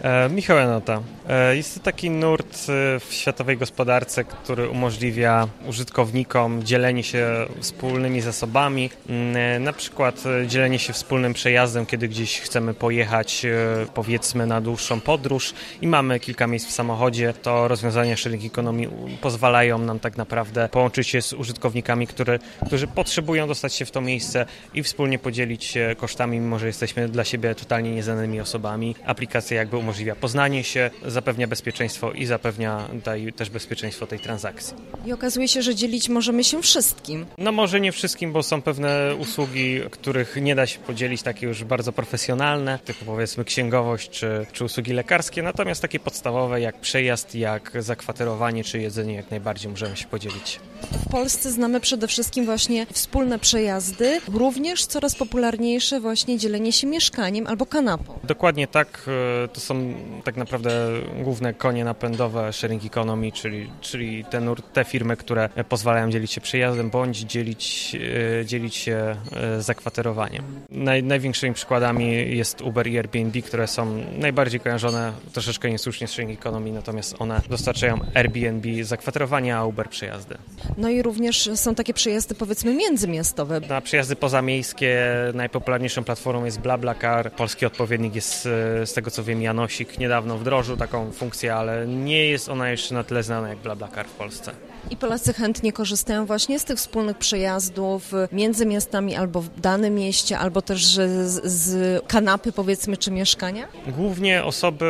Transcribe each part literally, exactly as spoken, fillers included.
E, Michał Janota. E, jest to taki nurt w światowej gospodarce, który umożliwia użytkownikom dzielenie się wspólnymi zasobami, e, na przykład dzielenie się wspólnym przejazdem, kiedy gdzieś chcemy pojechać, e, powiedzmy na dłuższą podróż i mamy kilka miejsc w samochodzie. To rozwiązania sharing economy pozwalają nam tak naprawdę połączyć się z użytkownikami, które, którzy potrzebują dostać się w to miejsce i wspólnie podzielić się kosztami, mimo że jesteśmy dla siebie totalnie nieznanymi osobami. Aplikacja jakby umożliwia poznanie się, zapewnia bezpieczeństwo i zapewnia tutaj też bezpieczeństwo tej transakcji. I okazuje się, że dzielić możemy się wszystkim. No może nie wszystkim, bo są pewne usługi, których nie da się podzielić, takie już bardzo profesjonalne, typu powiedzmy księgowość czy, czy usługi lekarskie, natomiast takie podstawowe jak przejazd, jak zakwaterowanie czy jedzenie jak najbardziej możemy się podzielić. W Polsce znamy przede wszystkim właśnie wspólne przejazdy, również coraz popularniejsze właśnie dzielenie się mieszkaniem albo kanapą. Dokładnie tak, to są tak naprawdę główne konie napędowe sharing economy, czyli, czyli te, nur, te firmy, które pozwalają dzielić się przejazdem bądź dzielić, dzielić się zakwaterowaniem. Naj, największymi przykładami jest Uber i Airbnb, które są najbardziej kojarzone, troszeczkę niesłusznie z sharing economy, natomiast one dostarczają Airbnb zakwaterowania, a Uber przejazdy. No i również są takie przejazdy powiedzmy międzymiastowe. Na przejazdy pozamiejskie najpopularniejszą platformą jest BlaBlaCar. Polski odpowiednik jest z tego co wiem Janosik. Niedawno wdrożył taką funkcję, ale nie jest ona jeszcze na tyle znana jak BlaBlaCar w Polsce. I Polacy chętnie korzystają właśnie z tych wspólnych przejazdów między miastami albo w danym mieście, albo też z, z kanapy powiedzmy czy mieszkania? Głównie osoby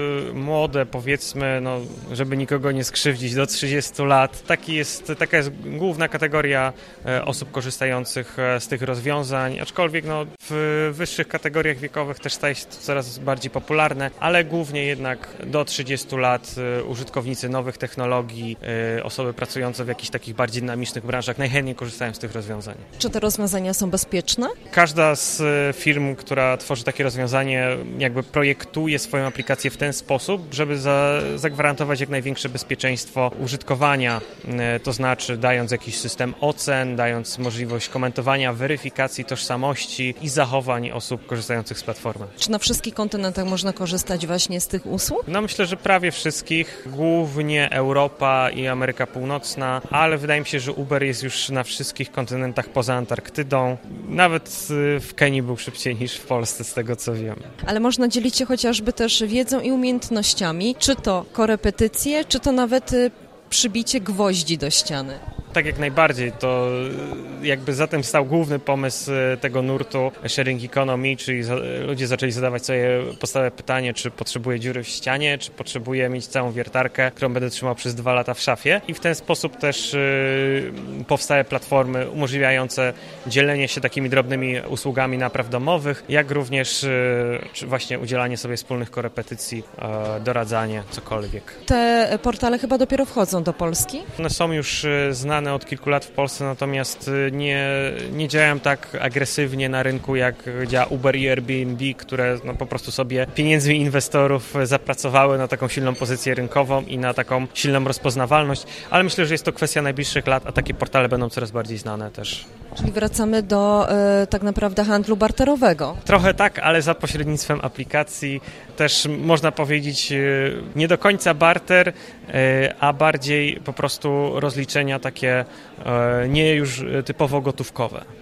młode powiedzmy, no, żeby nikogo nie skrzywdzić, do trzydziestu lat. Taki jest, taka jest główna kategoria osób korzystających z tych rozwiązań, aczkolwiek no, w wyższych kategoriach wiekowych też staje się to coraz bardziej popularne, ale głównie jednak do trzydziestu lat użytkownicy nowych technologii, osoby pracujące w jakichś takich bardziej dynamicznych branżach najchętniej korzystają z tych rozwiązań. Czy te rozwiązania są bezpieczne? Każda z firm, która tworzy takie rozwiązanie, jakby projektuje swoją aplikację w ten sposób, żeby za, zagwarantować jak największe bezpieczeństwo użytkowania, to znaczy dając jakiś system ocen, dając możliwość komentowania, weryfikacji tożsamości i zachowań osób korzystających z platformy. Czy na wszystkich kontynentach można korzystać właśnie z tych usług? No myślę, że prawie wszystkich, głównie Europa i Ameryka Północna, ale wydaje mi się, że Uber jest już na wszystkich kontynentach poza Antarktydą. Nawet w Kenii był szybciej niż w Polsce, z tego co wiem. Ale można dzielić się chociażby też wiedzą i umiejętnościami, czy to korepetycje, czy to nawet przybicie gwoździ do ściany. Tak jak najbardziej, to jakby za tym stał główny pomysł tego nurtu sharing economy, czyli za, ludzie zaczęli zadawać sobie podstawowe pytanie, czy potrzebuję dziury w ścianie, czy potrzebuję mieć całą wiertarkę, którą będę trzymał przez dwa lata w szafie i w ten sposób też y, powstały platformy umożliwiające dzielenie się takimi drobnymi usługami napraw domowych, jak również y, właśnie udzielanie sobie wspólnych korepetycji, y, doradzanie, cokolwiek. Te portale chyba dopiero wchodzą do Polski? One są już y, znane od kilku lat w Polsce, natomiast nie, nie działają tak agresywnie na rynku, jak działa Uber i Airbnb, które no, po prostu sobie pieniędzmi inwestorów zapracowały na taką silną pozycję rynkową i na taką silną rozpoznawalność, ale myślę, że jest to kwestia najbliższych lat, a takie portale będą coraz bardziej znane też. Czyli wracamy do y, tak naprawdę handlu barterowego. Trochę tak, ale za pośrednictwem aplikacji też można powiedzieć y, nie do końca barter, y, a bardziej po prostu rozliczenia takie y, nie już typowo gotówkowe.